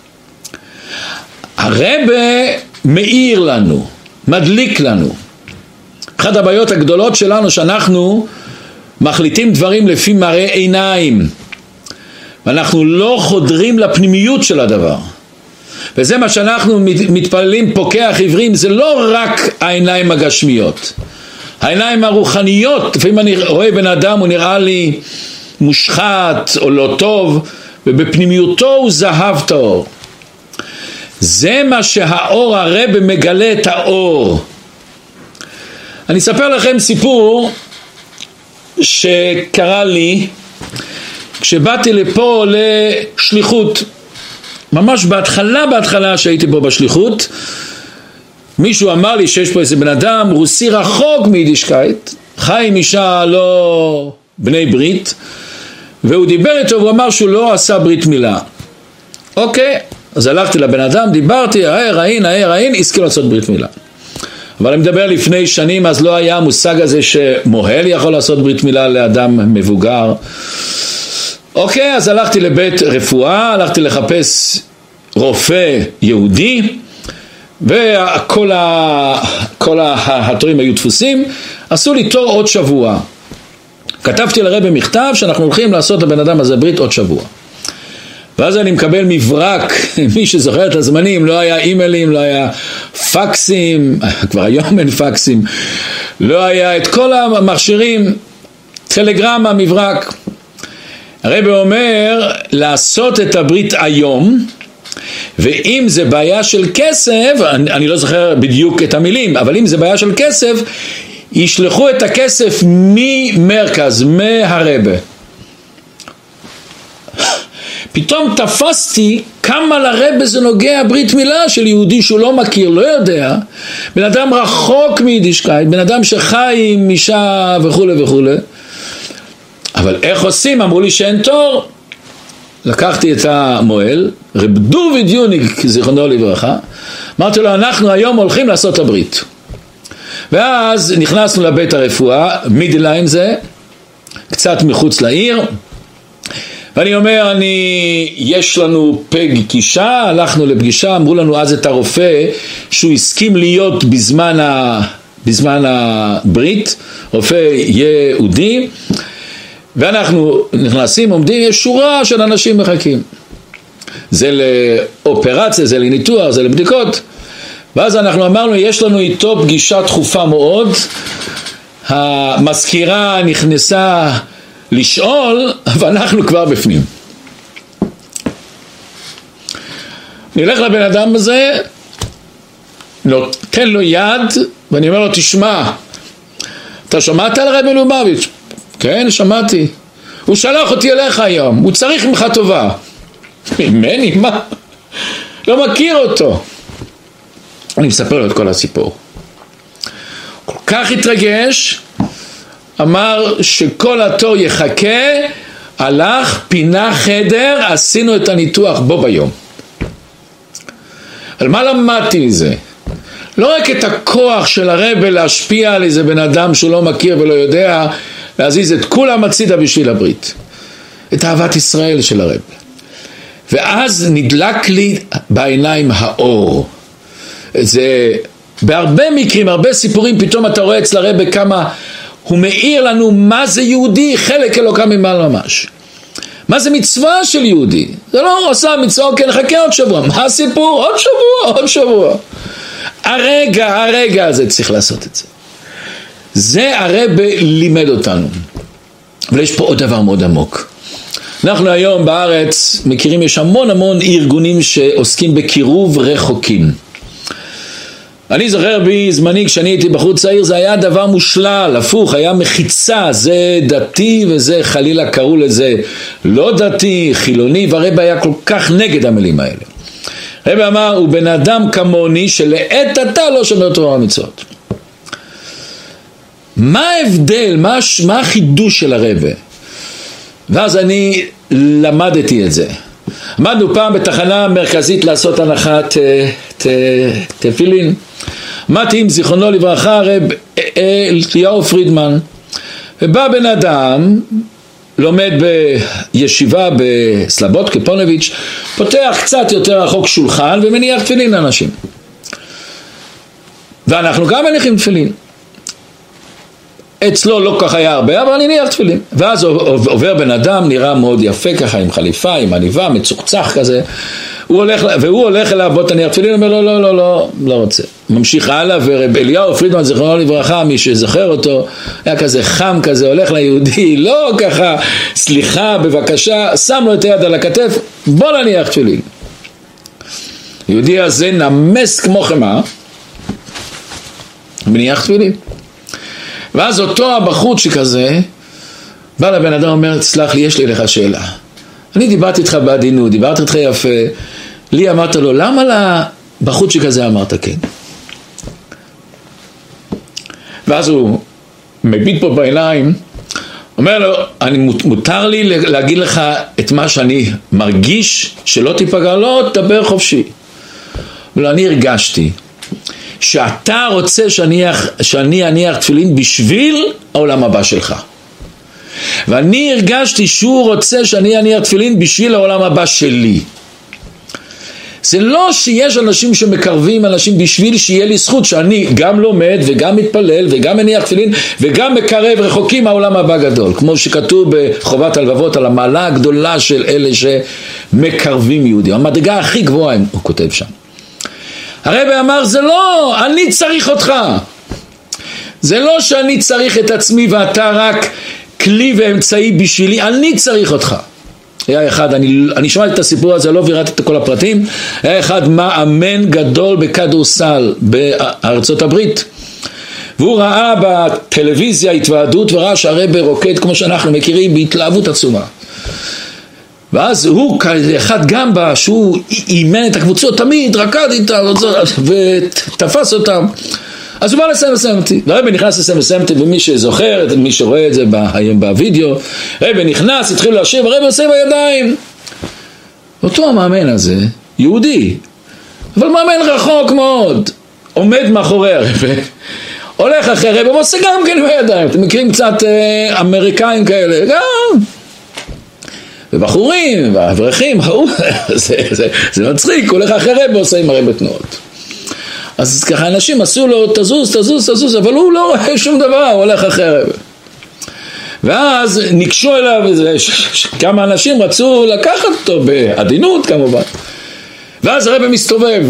הרב מאיר לנו, מדליק לנו. אחת הבעיות הגדולות שלנו שאנחנו מחליטים דברים לפי מראה עיניים, ואנחנו לא חודרים לפנימיות של הדבר. וזה מה שאנחנו מתפללים פוקח עיוורים, זה לא רק העיניים הגשמיות, העיניים הרוחניות. לפעמים אני רואה בן אדם, הוא נראה לי מושחת או לא טוב, ובפנימיותו הוא זהב טהור. זה מה שהאור הרב מגלה את האור. אני אספר לכם סיפור שקרה לי כשבאתי לפה לשליחות. ממש בהתחלה בהתחלה שהייתי פה בשליחות, מישהו אמר לי שיש פה איזה בן אדם רוסי רחוק מיידישקייט, חי עם אישה לא בני ברית, והוא דיבר איתו והוא אמר שהוא לא עשה ברית מילה. אוקיי, אז הלכתי לבן אדם, דיברתי, אה ראין, אה ראין, הסכים לעשות ברית מילה. אבל אני מדבר לפני שנים, אז לא היה המושג הזה שמוהל יכול לעשות ברית מילה לאדם מבוגר. אוקיי, אז הלכתי לבית רפואה, הלכתי לחפש רופא יהודי, וכל ה... כל התורים היו דפוסים, עשו לי תור עוד שבוע. כתבתי לרב במכתב שאנחנו הולכים לעשות לבן אדם הזה ברית עוד שבוע. ואז אני מקבל מברק, מי שזוכר את הזמנים, לא היה אימיילים, לא היה פקסים, כבר היום אין פקסים, לא היה את כל המכשירים, טלגרמה, מברק. הרב אומר לעשות את הברית היום, ואם זה בעיה של כסף, אני, אני לא זוכר בדיוק את המילים, אבל אם זה בעיה של כסף, ישלחו את הכסף ממרכז, מהרבה. פתאום תפסתי כמה לרבה זה נוגע ברית מילה של יהודי שהוא לא מכיר, לא יודע, בן אדם רחוק מיידישקייט, בן אדם שחי עם אישה וכו' וכו'. אבל איך עושים? אמרו לי שאין תור. לקחתי את המועל, רב דוד יוניק זיכרונו לברכה, אמרתי לו אנחנו היום הולכים לעשות הברית. ואז נכנסנו לבית הרפואה, מידליים זה, קצת מחוץ לעיר, ואני אומר, אני, יש לנו פג גישה, הלכנו לפגישה, אמרו לנו אז את הרופא שהוא הסכים להיות בזמן, ה, בזמן הברית, רופא יהודי, ואנחנו נכנסים, עומדים, יש שורה של אנשים מחכים. זה לאופרציה, זה לניתוח, זה לבדיקות. ואז אנחנו אמרנו, יש לנו איתו פגישה דחופה מאוד, המזכירה נכנסה לשאול, ואנחנו כבר בפנים. נלך לבן אדם הזה, נותן לו יד, ואני אומר לו, תשמע, אתה שמעת על הרב מלובביץ'? כן, שמעתי. הוא שלח אותי אליך היום, הוא צריך ממך טובה. ממני? מה? לא מכיר אותו. אני מספר לו את כל הסיפור. כל כך התרגש, אמר שכל התור יחכה, הלך, פינה חדר, עשינו את הניתוח בו ביום. על מה למדתי מזה? לא רק את הכוח של הרב להשפיע על איזה בן אדם שהוא לא מכיר ולא יודע, להזיז את כולם הצידה בשביל הברית. את אהבת ישראל של הרב. ואז נדלק לי בעיניים האור. זה בהרבה מקרים, הרבה סיפורים, פתאום אתה רואה אצל הרב כמה הוא מאיר לנו מה זה יהודי, חלק אלוקם ממעל ממש. מה זה מצווה של יהודי? זה לא עושה מצווה, כן, נחכה עוד שבוע. מה הסיפור? עוד שבוע, עוד שבוע. הרגע, הרגע הזה צריך לעשות את זה. זה הרב לימד אותנו. אבל יש פה עוד דבר מאוד עמוק. אנחנו היום בארץ מכירים, יש המון המון ארגונים שעוסקים בקירוב רחוקים. אני זוכר בזמני כשאני הייתי בחור צעיר, זה היה דבר מושלל, הפוך, היה מחיצה, זה דתי וזה חלילה קראו לזה לא דתי, חילוני, והרב היה כל כך נגד המילים האלה. הרב אמר, הוא בן אדם כמוני שלעת עתה לא שומר תורה ומצוות. מה ההבדל, מה, מה החידוש של הרב? ואז אני למדתי את זה. עמדנו פעם בתחנה מרכזית לעשות הנחת תפילין. עמדתי עם זיכרונו לברכה הרב אליהו פרידמן, ובא בן אדם לומד בישיבה בסלבודקה פונוביץ', פותח קצת יותר רחוק שולחן ומניח תפילין לאנשים, ואנחנו גם מניחים תפילין. אצלו לא כך היה הרבה, אבל אני ניח תפילין. ואז עובר בן אדם, נראה מאוד יפה ככה, עם חליפה, עם עניבה, מצוחצח כזה, הוא הולך, והוא הולך אליו, בוא תניח תפילין, אומר לא, לא, לא, לא, לא רוצה. ממשיך הלאה, ורב אליהו פרידמן זכרונו לברכה, מי שזכר אותו, היה כזה חם כזה, הולך ליהודי, לא ככה, סליחה, בבקשה, שם לו את היד על הכתף, בוא נניח תפילין. יהודי הזה נמס כמו חמה, מניח תפילין. ואז אותו הבחור שכזה, בא לבן אדם אומר, סלח לי, יש לי לך שאלה. אני דיברתי איתך בעדינות, דיברתי איתך יפה, לי אמרת לו, למה לבחור שכזה אמרת כן? ואז הוא מביט פה בעיניים, אומר לו, אני, מותר לי להגיד לך את מה שאני מרגיש, שלא תיפגע, לא, תדבר חופשי. ולא, אני הרגשתי, שאתה רוצה שאני, שאני אניח תפילין בשביל העולם הבא שלך. ואני הרגשתי שהוא רוצה שאני אניח תפילין בשביל העולם הבא שלי. זה לא שיש אנשים שמקרבים אנשים בשביל שיהיה לי זכות שאני גם לומד וגם מתפלל וגם מניח תפילין וגם מקרב רחוקים מהעולם הבא גדול, כמו שכתוב בחובת הלבבות על המעלה הגדולה של אלה שמקרבים יהודים, המדרגה הכי גבוהה הוא כותב שם. הרב אמר, זה לא, אני צריך אותך. זה לא שאני צריך את עצמי ואתה רק כלי ואמצעי בשבילי, אני צריך אותך. היה אחד, אני, אני שמעתי את הסיפור הזה, לא וירדתי את כל הפרטים, היה אחד מאמן גדול בכדורסל בארצות הברית, והוא ראה בטלוויזיה התוועדות וראה שהרב רוקד כמו שאנחנו מכירים בהתלהבות עצומה. ואז הוא אחד גם בה שהוא אימן את הקבוצות, תמיד רקד איתה ותפס אותם. אז הוא בא לסיים וסיימתי, והרבא נכנס לסיים וסיימתי, ומי שזוכר, מי שרואה את זה בווידאו, הרבא נכנס, התחיל להשאיר, והרבא עושה בידיים. אותו המאמן הזה, יהודי, אבל מאמן רחוק מאוד, עומד מאחורי הרב, הולך אחרי הרב, ועושה גם כן בידיים. אתם מכירים קצת אה, אמריקאים כאלה, גם ובחורים, ואברכים, זה, זה, זה מצחיק, הולך אחרי הרב ועושה עם הרב בתנועות. אז ככה אנשים עשו לו תזוז, תזוז, תזוז, אבל הוא לא רואה שום דבר, הוא הולך אחרי הרב. ואז ניגשו אליו כמה אנשים רצו לקחת אותו בעדינות כמובן, ואז הרב מסתובב,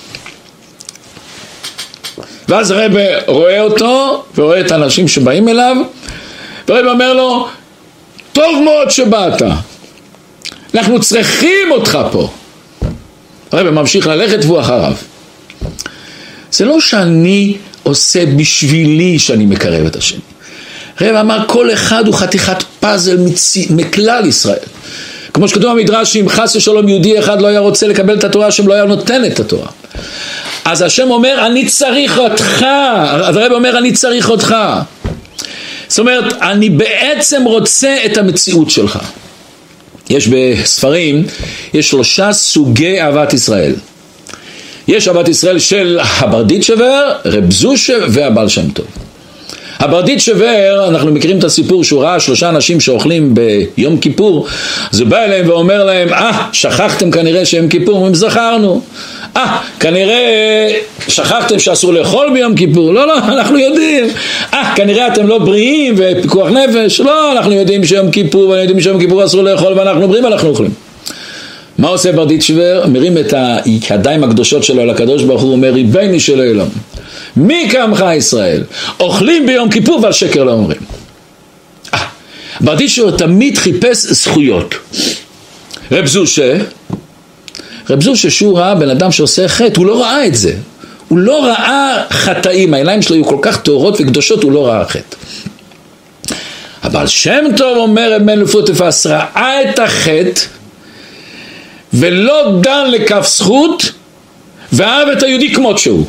ואז הרב רואה אותו ורואה את האנשים שבאים אליו, והרב אומר לו, טוב מאוד שבאת, אנחנו צריכים אותך פה. הרב ממשיך ללכת והוא אחריו. זה לא שאני עושה בשבילי שאני מקרב את השני. הרב אמר, כל אחד הוא חתיכת פאזל מצי, מכלל ישראל. כמו שכתוב במדרש, אם חס ושלום יהודי אחד לא היה רוצה לקבל את התורה, השם לא היה נותן את התורה. אז השם אומר, אני צריך אותך. אז הרב אומר, אני צריך אותך. זאת אומרת, אני בעצם רוצה את המציאות שלך. יש בספרים, יש שלושה סוגי אהבת ישראל. יש אהבת ישראל של הברדיצ'בר, רב זושה והבעל שם טוב. הברדיצ'בר, אנחנו מכירים את הסיפור שהוא ראה שלושה אנשים שאוכלים ביום כיפור, אז הוא בא אליהם ואומר להם, אה, שכחתם כנראה שיום כיפור, אומרים, זכרנו. אה, כנראה שכחתם שאסור לאכול ביום כיפור, לא, לא, אנחנו יודעים. אה, כנראה אתם לא בריאים ופיקוח נפש, לא, אנחנו יודעים שיום כיפור, ואנחנו יודעים שיום כיפור אסור לאכול ואנחנו בריאים, אנחנו אוכלים. מה עושה ברדיצ'בר? מרים את הידיים הקדושות שלו על הקדוש ברוך הוא, אומר, ריבונו של עולם, מי כעמך ישראל? אוכלים ביום כיפור ועל שקר לא אומרים. אה, ברדיצ'בר תמיד חיפש זכויות. רב זושה, רב זושה שהוא ראה בן אדם שעושה חטא, הוא לא ראה את זה. הוא לא ראה חטאים, העיניים שלו היו כל כך טהורות וקדושות, הוא לא ראה חטא. הבעל שם טוב אומר, רב מן לפוטפס, ראה את החטא, ולא דן לכף זכות, ואהב את היהודי כמות שהוא.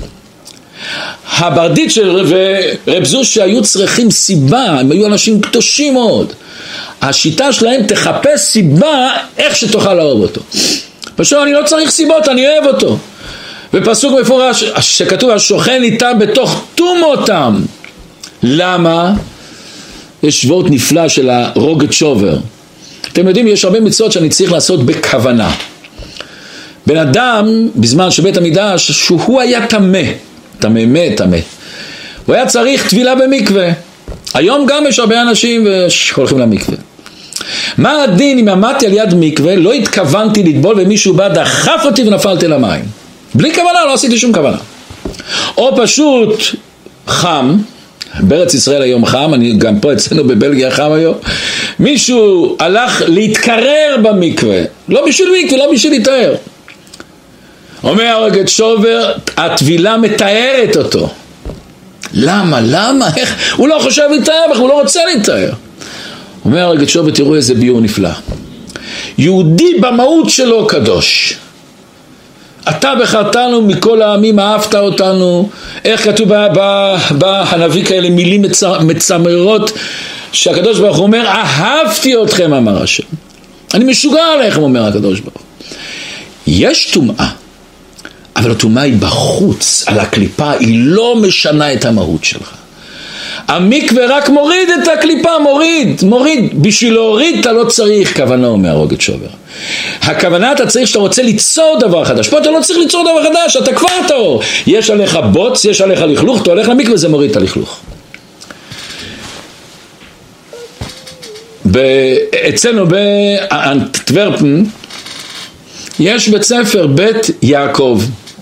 הברדיצ'ר ורב זושה היו צריכים סיבה, הם היו אנשים קדושים מאוד. השיטה שלהם תחפש סיבה איך שתוכל לאהוב אותו. פשוט אני לא צריך סיבות, אני אוהב אותו. ופסוק מפורש שכתוב, השוכן איתם בתוך תומותם. למה? יש שבועות נפלא של הרוגת שובר. אתם יודעים, יש הרבה מצוות שאני צריך לעשות בכוונה. בן אדם, בזמן שבית המקדש, שהוא היה תמה, תמה, תמה. הוא היה צריך טבילה במקווה. היום גם יש הרבה אנשים שהולכים למקווה. מה הדין אם עמדתי על יד מקווה, לא התכוונתי לטבול ומישהו בא דחף אותי ונפלתי למים? בלי כוונה, לא עשיתי שום כוונה. או פשוט חם, בארץ ישראל היום חם, אני גם פה אצלנו בבלגיה חם היום, מישהו הלך להתקרר במקווה, לא בשביל מקווה, לא בשביל להתאר. אומר הרוגת שובר, הטבילה מתארת אותו. למה? למה? איך? הוא לא חושב להתאר, הוא לא רוצה להתאר. אומר הרוגת שובר, תראו איזה ביור נפלא. יהודי במהות שלו קדוש. אתה בחרתנו מכל העמים, אהבת אותנו. איך כתוב בהנביא כאלה מילים מצמררות, שהקדוש ברוך הוא אומר, אהבתי אתכם, אמר השם. אני משוגע עליכם, אומר הקדוש ברוך הוא. יש טומאה, אבל הטומאה היא בחוץ, על הקליפה, היא לא משנה את המהות שלך. המקווה רק מוריד את הקליפה, מוריד, מוריד. בשביל להוריד אתה לא צריך כוונה, אומר הרוגת שובר. הכוונה אתה צריך שאתה רוצה ליצור דבר חדש. פה אתה לא צריך ליצור דבר חדש, אתה כבר טהור. יש עליך בוץ, יש עליך לכלוך, אתה הולך למקווה, זה מוריד את הלכלוך. אצלנו באנטוורפן יש בית ספר בית יעקב,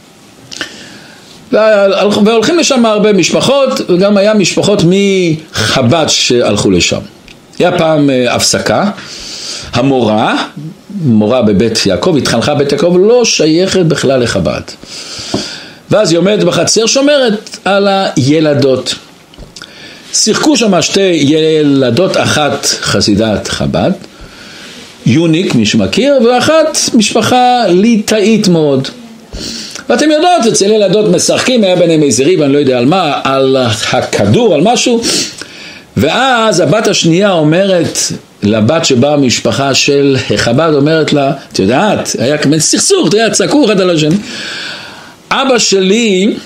והולכים לשם הרבה משפחות, וגם היה משפחות מחב"ד שהלכו לשם. היה פעם הפסקה, המורה, מורה בבית יעקב, התחנכה בית יעקב, לא שייכת בכלל לחב"ד. ואז היא עומדת בחצר, שומרת על הילדות. שיחקו שם שתי ילדות, אחת חסידת חב"ד, יוניק, מי שמכיר, ואחת משפחה ליטאית מאוד. ואתם יודעות, אצל ילדות משחקים, היה ביניהם איזה ריב, אני לא יודע על מה, על הכדור, על משהו, ואז הבת השנייה אומרת לבת שבאה משפחה של חב"ד, אומרת לה, את יודעת, היה כמעט סכסוך, אתה יודע, צעקו אחד על השני. אבא שלי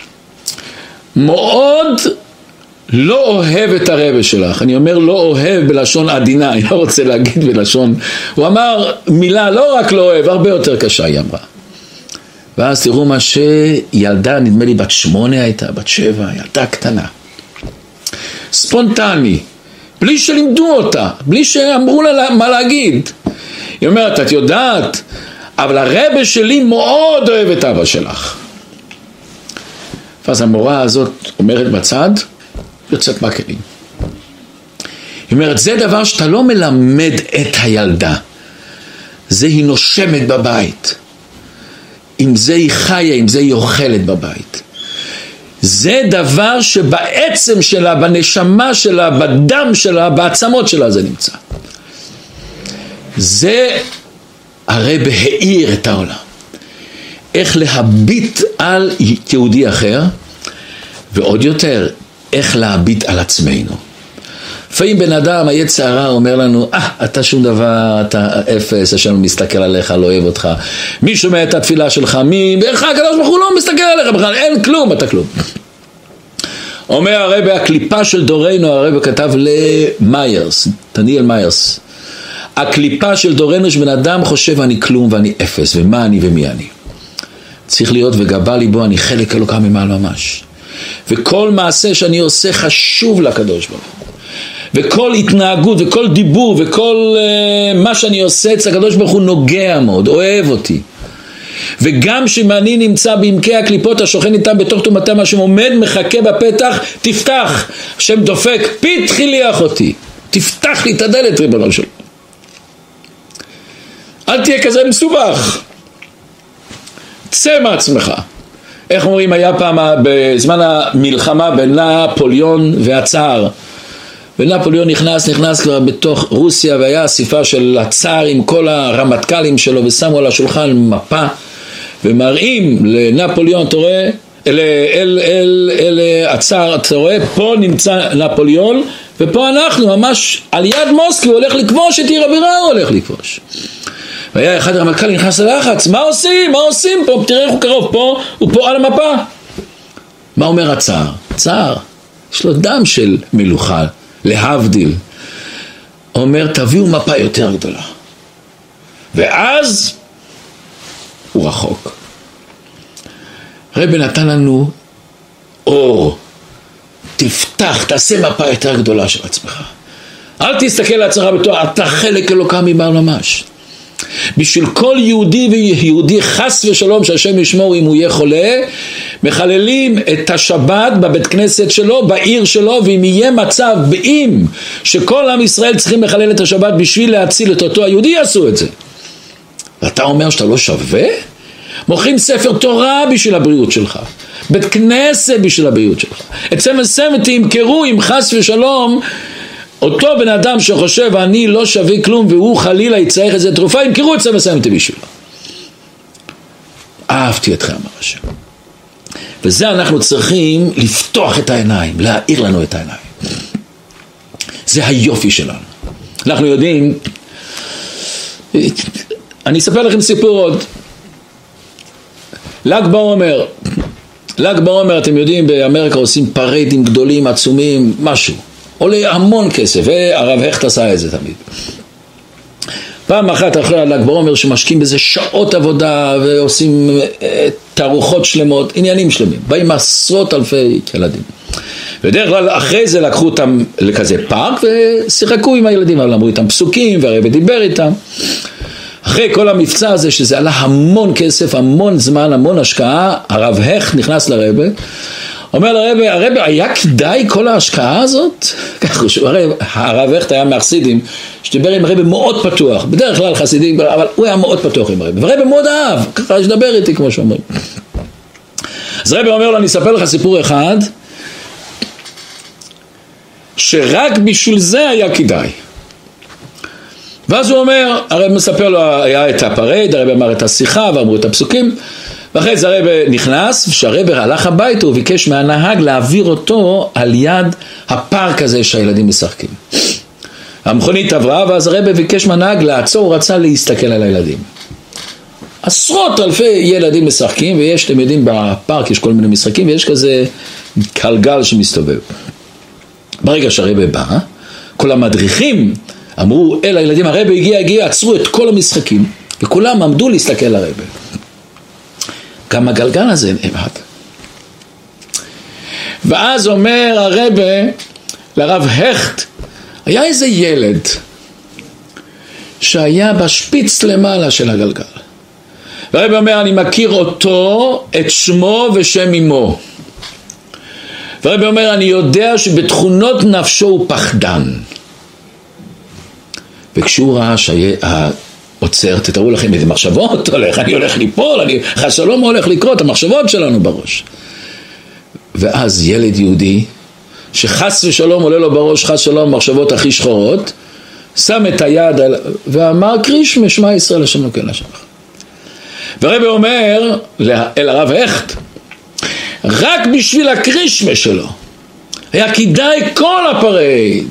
מאוד לא אוהב את הרבא שלך. אני אומר לא אוהב בלשון עדינה, אני לא רוצה להגיד בלשון, הוא אמר מילה לא רק לא אוהב, הרבה יותר קשה, היא אמרה. ואז תראו מה שילדה, נדמה לי בת שמונה הייתה, בת שבע, ילדה קטנה, ספונטני, בלי שלימדו אותה, בלי שאמרו לה מה להגיד. היא אומרת, את יודעת, אבל הרבא שלי מאוד אוהב את אבא שלך. ואז המורה הזאת אומרת בצד, יוצאת מהכלים. היא אומרת, זה דבר שאתה לא מלמד את הילדה, זה היא נושמת בבית, עם זה היא חיה, עם זה היא אוכלת בבית. זה דבר שבעצם שלה, בנשמה שלה, בדם שלה, בעצמות שלה זה נמצא. זה הרב העיר את העולם. איך להביט על יהודי אחר, ועוד יותר, איך להביט על עצמנו. לפעמים בן אדם, היצר הרע אומר לנו, אה, אתה שום דבר, אתה אפס, השם מסתכל עליך, לא אוהב אותך. מי שומע את התפילה שלך? מי? איך הקדוש ברוך הוא לא מסתכל עליך בכלל, אין כלום, אתה כלום. אומר הרב, הקליפה של דורנו, הרב כתב למיירס, דניאל מיירס, הקליפה של דורנו שבן אדם חושב אני כלום ואני אפס, ומה אני ומי אני. צריך להיות וגבה ליבו, אני חלק אלוקה ממעל ממש. וכל מעשה שאני עושה חשוב לקדוש ברוך הוא. וכל התנהגות וכל דיבור וכל uh, מה שאני עושה אצל הקדוש ברוך הוא נוגע מאוד, אוהב אותי. וגם שמעני נמצא בעמקי הקליפות השוכן איתם בתוך תומתם, השם עומד מחכה בפתח, תפתח, השם דופק, פתחי לי אחותי, תפתח לי את הדלת ריבונו שלו. אל תהיה כזה מסובך, צא מעצמך. איך אומרים, היה פעם בזמן המלחמה בין נפוליאון והצאר, ונפוליאון נכנס, נכנס כבר בתוך רוסיה, והיה אסיפה של הצאר עם כל הרמטכ"לים שלו, ושמו על השולחן מפה, ומראים לנפוליאון, אתה רואה, אל, אל, אל, אל הצאר, אתה רואה, פה נמצא נפוליאון, ופה אנחנו, ממש על יד מוסקבה, הוא הולך לכבוש את עיר הבירה, הוא הולך לכבוש. והיה אחד הרמטכ"לים נכנס ללחץ, מה עושים? מה עושים פה? תראה איך הוא קרוב, פה, הוא פה על המפה. מה אומר הצאר? צאר, יש לו דם של מלוכה, להבדיל. אומר, תביאו מפה יותר גדולה. ואז הוא רחוק. רבי נתן לנו אור. תפתח, תעשה מפה יותר גדולה של עצמך. אל תסתכל לעצמך בתור, אתה חלק אלוקה ממעל ממש. בשביל כל יהודי ויהודי חס ושלום שהשם ישמור אם הוא יהיה חולה, מחללים את השבת בבית כנסת שלו, בעיר שלו, ואם יהיה מצב באם שכל עם ישראל צריכים לחלל את השבת בשביל להציל את אותו היהודי, יעשו את זה. ואתה אומר שאתה לא שווה? מוכרים ספר תורה בשביל הבריאות שלך, בית כנסת בשביל הבריאות שלך. את סמל סמתי ימכרו אם חס ושלום אותו בן אדם שחושב אני לא שווה כלום והוא חלילה יצטרך איזה תרופה, ימכרו את סמל סמתי בשבילו. אהבתי אתכם אמר השם. וזה אנחנו צריכים לפתוח את העיניים, להאיר לנו את העיניים. זה היופי שלנו. אנחנו יודעים, אני אספר לכם סיפור עוד. ל"ג בעומר, ל"ג בעומר אתם יודעים באמריקה עושים פריידים גדולים עצומים, משהו. עולה המון כסף, והרב הכט עשה את זה תמיד. פעם אחת אחרי ל"ג בעומר שמשקיעים בזה שעות עבודה ועושים תערוכות שלמות, עניינים שלמים, באים עשרות אלפי ילדים. ודרך כלל אחרי זה לקחו אותם לכזה פארק ושיחקו עם הילדים, אבל אמרו איתם פסוקים והרב דיבר איתם. אחרי כל המבצע הזה שזה עלה המון כסף, המון זמן, המון השקעה, הרב הכט נכנס לרב, אומר לרב, הרב היה כדאי כל ההשקעה הזאת? ככה הרב הכט היה מהחסידים שדיבר עם הרב מאוד פתוח, בדרך כלל חסידים, אבל הוא היה מאוד פתוח עם הרב, והרב מאוד אהב, ככה שדבר איתי כמו שאומרים. אז הרב אומר לו, אני אספר לך סיפור אחד שרק בשביל זה היה כדאי. ואז הוא אומר, הרב מספר לו, היה את הפרייד, הרב אמר את השיחה ואמרו את הפסוקים, ואחרי זה הרב נכנס, כשהרב הלך הביתה הוא ביקש מהנהג להעביר אותו על יד הפארק הזה שהילדים משחקים. המכונית עברה, ואז הרב ביקש מהנהג לעצור, הוא רצה להסתכל על הילדים. עשרות אלפי ילדים משחקים, ויש, אתם יודעים, בפארק יש כל מיני משחקים, ויש כזה גלגל שמסתובב. ברגע שהרב בא, כל המדריכים אמרו אל הילדים, הרב הגיע, הגיע, עצרו את כל המשחקים, וכולם עמדו להסתכל על הרב. גם הגלגל הזה נאבד. ואז אומר הרב לרב הכט, היה איזה ילד שהיה בשפיץ למעלה של הגלגל. והרב אומר, אני מכיר אותו, את שמו ושם אמו. והרב אומר, אני יודע שבתכונות נפשו הוא פחדן. וכשהוא ראה שהעוצר, תתארו לכם איזה מחשבות הולך, אני הולך ליפול, אני חשלום הולך לקרות, המחשבות שלנו בראש. ואז ילד יהודי, שחס ושלום עולה לו בראש, חס שלום מחשבות הכי שחורות, שם את היד על, ואמר קרישמה שמע ישראל השם אלוקינו לשבח. והרב אומר אל הרב הכט, רק בשביל הקרישמה שלו היה כדאי כל הפרייד.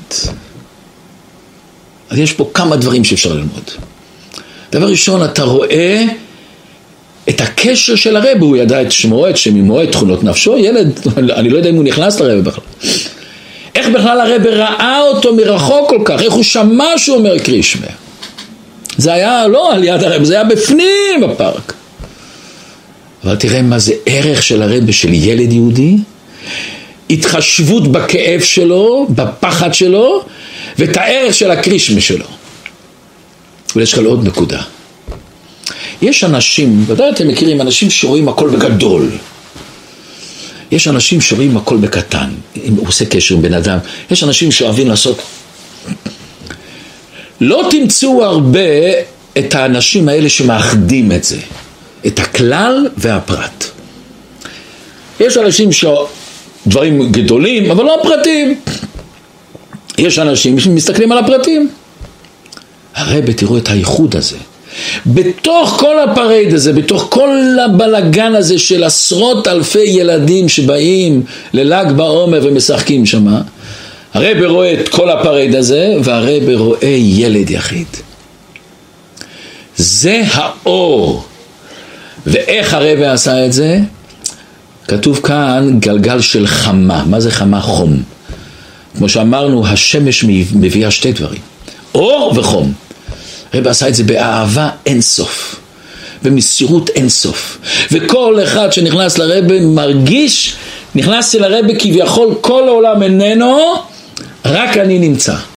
אז יש פה כמה דברים שאפשר ללמוד. דבר ראשון, אתה רואה את הקשר של הרב, הוא ידע את שמו, את שם אמו, את תכונות נפשו, ילד, אני לא יודע אם הוא נכנס לרב בכלל. איך בכלל הרב ראה אותו מרחוק כל כך, איך הוא שמע שהוא אומר קרישמה. זה היה לא על יד הרב, זה היה בפנים בפארק. אבל תראה מה זה ערך של הרב של ילד יהודי, התחשבות בכאב שלו, בפחד שלו, ואת הערך של הקרישמה שלו. ויש כאן עוד נקודה. יש אנשים, ודאי אתם מכירים, אנשים שרואים הכל בגדול. יש אנשים שרואים הכל בקטן, אם הוא עושה קשר עם בן אדם. יש אנשים שאוהבים לעשות. לא תמצאו הרבה את האנשים האלה שמאחדים את זה, את הכלל והפרט. יש אנשים שדברים גדולים, אבל לא הפרטים. יש אנשים שמסתכלים על הפרטים. הרב, תראו את הייחוד הזה. בתוך כל הפרייד הזה, בתוך כל הבלגן הזה של עשרות אלפי ילדים שבאים לל"ג בעומר ומשחקים שמה, הרב רואה את כל הפרייד הזה, והרב רואה ילד יחיד. זה האור. ואיך הרב עשה את זה? כתוב כאן גלגל של חמה. מה זה חמה? חום. כמו שאמרנו, השמש מביאה שתי דברים, אור וחום. הרב עשה את זה באהבה אינסוף, במסירות אינסוף, וכל אחד שנכנס לרב מרגיש, נכנסתי לרב כביכול כל העולם איננו, רק אני נמצא.